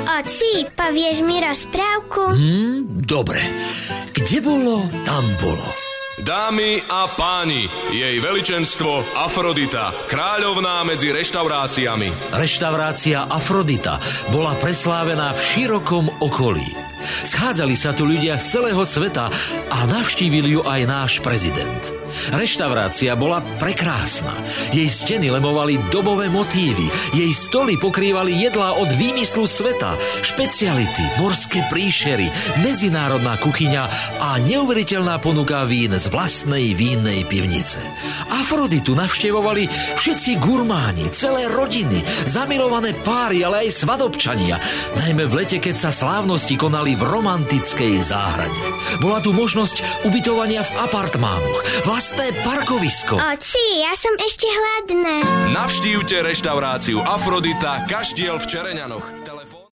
Oci, povieš mi rozprávku? Dobre. Kde bolo, tam bolo. Dámy a páni, jej veličenstvo Afrodita, kráľovná medzi reštauráciami. Reštaurácia Afrodita bola preslávená v širokom okolí. Schádzali sa tu ľudia z celého sveta a navštívil ju aj náš prezident. Reštaurácia bola prekrásna. Jej steny lemovali dobové motívy. Jej stoly pokrývali jedlá od výmyslu sveta, špeciality, morské príšery, medzinárodná kuchyňa a neuveriteľná ponuka vín z vlastnej vínnej pivnice. Afroditu navštevovali všetci gurmáni, celé rodiny, zamilované páry, ale aj svadobčania. Najmä v lete, keď sa slávnosti konali v romantickej záhrade. Bola tu možnosť ubytovania v apartmánoch, vlastné parkovisko. Oci, ja som ešte hladná. Navštívte reštauráciu Afrodita, Kaštiel v Čereňanoch.